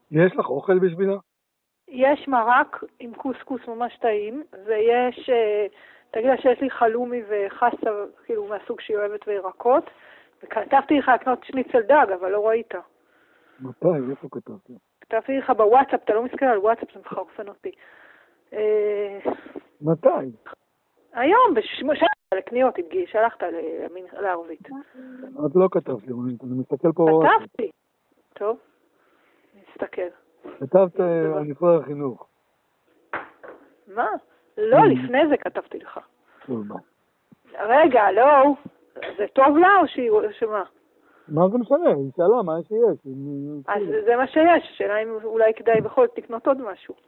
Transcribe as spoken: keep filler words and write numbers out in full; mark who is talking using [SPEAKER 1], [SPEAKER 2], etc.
[SPEAKER 1] יש לך אוכל בשבילה?
[SPEAKER 2] יש מרק עם קוסקוס ממש טעים, ויש, תגיד לה שיש לי חלומי וחסה, כאילו מהסוג שהיא אוהבת וירקות, וכתבתי לך לקנות שניצל דג, אבל לא ראית.
[SPEAKER 1] מתי? איפה כתבתי?
[SPEAKER 2] כתבתי לך בוואטסאפ, אתה לא מסתכל על וואטסאפ, זה מחרפן אותי.
[SPEAKER 1] מתי?
[SPEAKER 2] היום, בשלחת לקניות, שלחת לערבית.
[SPEAKER 1] את לא כתבת לי, אני מסתכל פה...
[SPEAKER 2] כתבתי. טוב, נסתכל.
[SPEAKER 1] כתבת על משרד החינוך.
[SPEAKER 2] מה? לא, לפני זה כתבתי לך.
[SPEAKER 1] טוב, מה?
[SPEAKER 2] רגע, לא. זה טוב לה או שהיא... שמה?
[SPEAKER 1] מה זה משנה? היא שאלה מה שיש.
[SPEAKER 2] אז זה מה שיש. השאלה אם אולי כדאי בכל זאת לקנות עוד משהו.